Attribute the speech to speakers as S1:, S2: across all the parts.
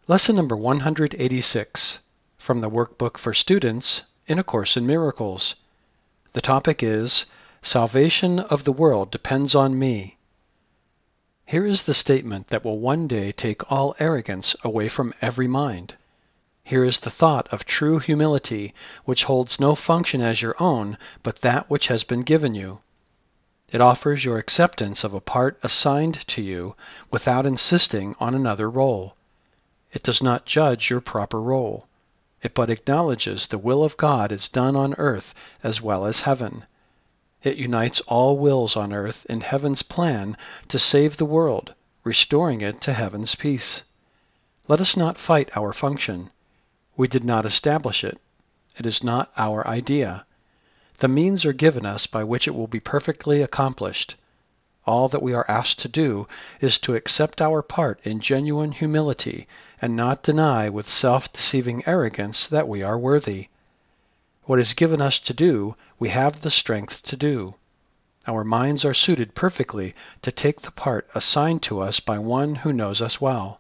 S1: Lesson number 186 from the Workbook for Students in A Course in Miracles. The topic is, Salvation of the World Depends on Me. Here is the statement that will one day take all arrogance away from every mind. Here is the thought of true humility, which holds no function as your own, but that which has been given you. It offers your acceptance of a part assigned to you without insisting on another role. It does not judge your proper role. It but acknowledges the will of God is done on earth as well as heaven. It unites all wills on earth in heaven's plan to save the world, restoring it to heaven's peace. Let us not fight our function. We did not establish it. It is not our idea. The means are given us by which it will be perfectly accomplished. All that we are asked to do is to accept our part in genuine humility and not deny with self-deceiving arrogance that we are worthy. What is given us to do, we have the strength to do. Our minds are suited perfectly to take the part assigned to us by one who knows us well.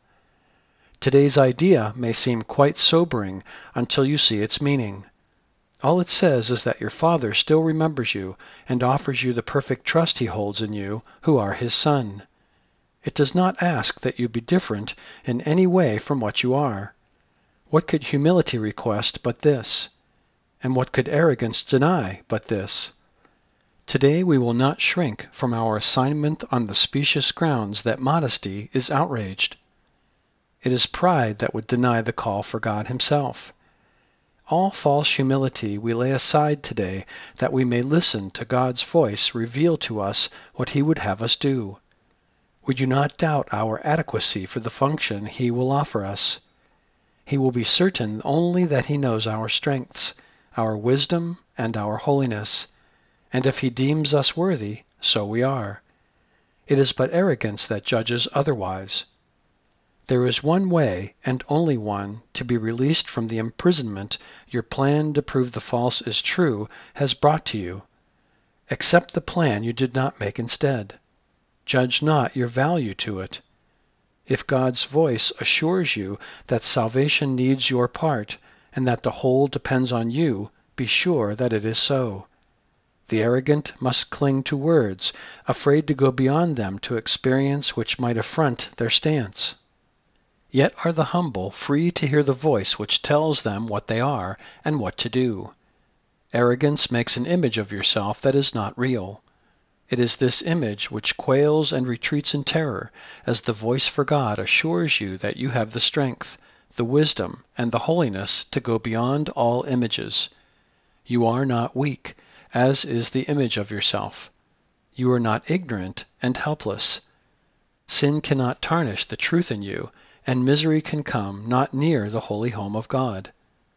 S1: Today's idea may seem quite sobering until you see its meaning. All it says is that your Father still remembers you and offers you the perfect trust He holds in you, who are His Son. It does not ask that you be different in any way from what you are. What could humility request but this? And what could arrogance deny but this? Today we will not shrink from our assignment on the specious grounds that modesty is outraged. It is pride that would deny the call for God Himself. All false humility we lay aside today that we may listen to God's voice reveal to us what He would have us do. We do not doubt our adequacy for the function He will offer us. He will be certain only that He knows our strengths, our wisdom, and our holiness, and if He deems us worthy, so we are. It is but arrogance that judges otherwise. There is one way, and only one, to be released from the imprisonment your plan to prove the false is true has brought to you. Accept the plan you did not make instead. Judge not your value to it. If God's voice assures you that salvation needs your part, and that the whole depends on you, be sure that it is so. The arrogant must cling to words, afraid to go beyond them to experience which might affront their stance. Yet are the humble free to hear the voice which tells them what they are and what to do. Arrogance makes an image of yourself that is not real. It is this image which quails and retreats in terror as the voice for God assures you that you have the strength, the wisdom, and the holiness to go beyond all images. You are not weak, as is the image of yourself. You are not ignorant and helpless. Sin cannot tarnish the truth in you, and misery can come not near the holy home of God.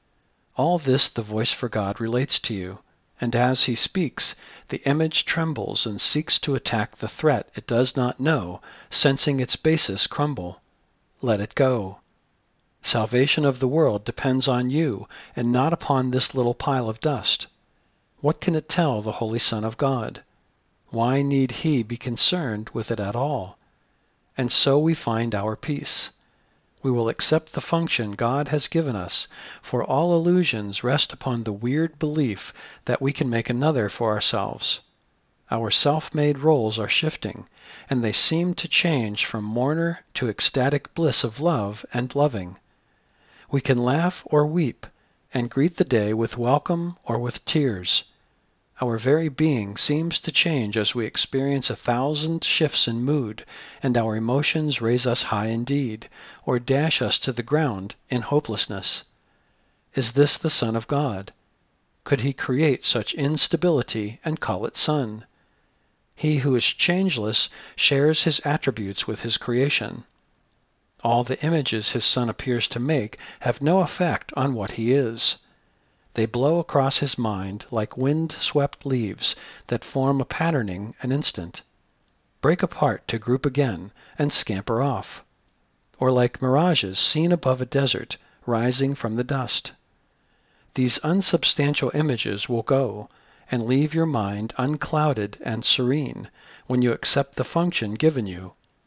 S1: All this the voice for God relates to you, and as He speaks, the image trembles and seeks to attack the threat it does not know, sensing its basis crumble. Let it go. Salvation of the world depends on you, and not upon this little pile of dust. What can it tell the Holy Son of God? Why need He be concerned with it at all? And so we find our peace. We will accept the function God has given us, for all illusions rest upon the weird belief that we can make another for ourselves. Our self-made roles are shifting, and they seem to change from mourner to ecstatic bliss of love and loving. We can laugh or weep, and greet the day with welcome or with tears. Our very being seems to change as we experience 1,000 shifts in mood, and our emotions raise us high indeed, or dash us to the ground in hopelessness. Is this the Son of God? Could He create such instability and call it Son? He who is changeless shares His attributes with His creation. All the images His Son appears to make have no effect on what He is. They blow across His mind like wind-swept leaves that form a patterning an instant, break apart to group again, and scamper off, or like mirages seen above a desert rising from the dust. These unsubstantial images will go, and leave your mind unclouded and serene when you accept the function given you.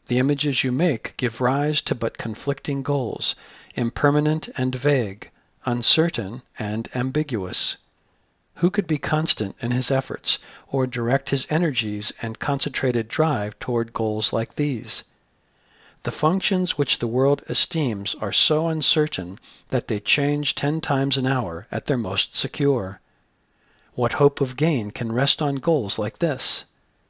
S1: The images you make give rise to but conflicting goals, impermanent and vague, uncertain and ambiguous. Who could be constant in his efforts, or direct his energies and concentrated drive toward goals like these? The functions which the world esteems are so uncertain that they change 10 times an hour at their most secure. What hope of gain can rest on goals like this?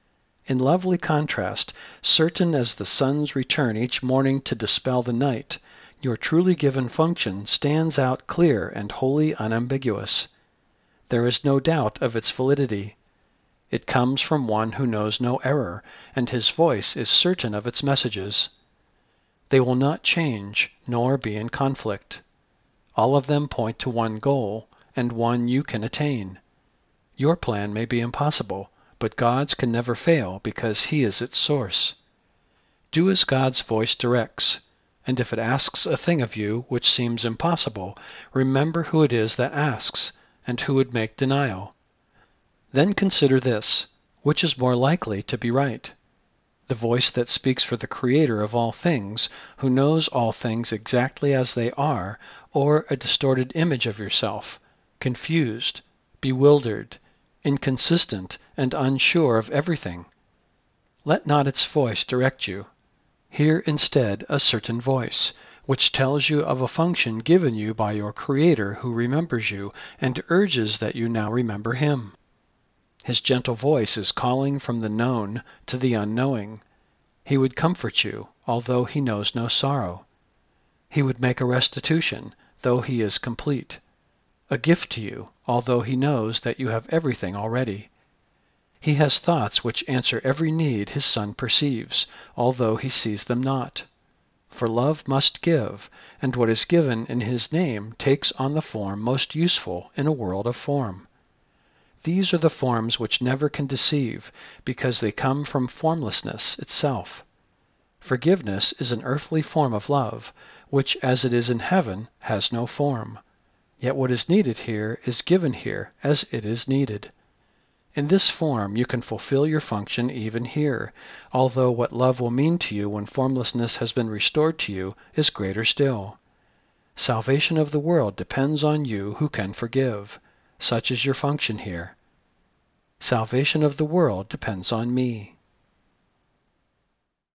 S1: In lovely contrast, certain as the sun's return each morning to dispel the night, your truly given function stands out clear and wholly unambiguous. There is no doubt of its validity. It comes from one who knows no error, and his voice is certain of its messages. They will not change, nor be in conflict. All of them point to one goal, and one you can attain. Your plan may be impossible, but God's can never fail because He is its source. Do as God's voice directs, and if it asks a thing of you which seems impossible, remember who it is that asks, and who would make denial. Then consider this: which is more likely to be right? The voice that speaks for the Creator of all things, who knows all things exactly as they are, or a distorted image of yourself, confused, bewildered, inconsistent, and unsure of everything? Let not its voice direct you. Hear instead a certain voice, which tells you of a function given you by your Creator who remembers you and urges that you now remember Him. His gentle voice is calling from the known to the unknowing. He would comfort you, although He knows no sorrow. He would make a restitution, though He is complete. A gift to you, although He knows that you have everything already. He has thoughts which answer every need His Son perceives, although He sees them not. For love must give, and what is given in His name takes on the form most useful in a world of form. These are the forms which never can deceive, because they come from formlessness itself. Forgiveness is an earthly form of love, which as it is in heaven has no form. Yet what is needed here is given here as it is needed. In this form you can fulfill your function even here, although what love will mean to you when formlessness has been restored to you is greater still. Salvation of the world depends on you who can forgive. Such is your function here. Salvation of the world depends on me.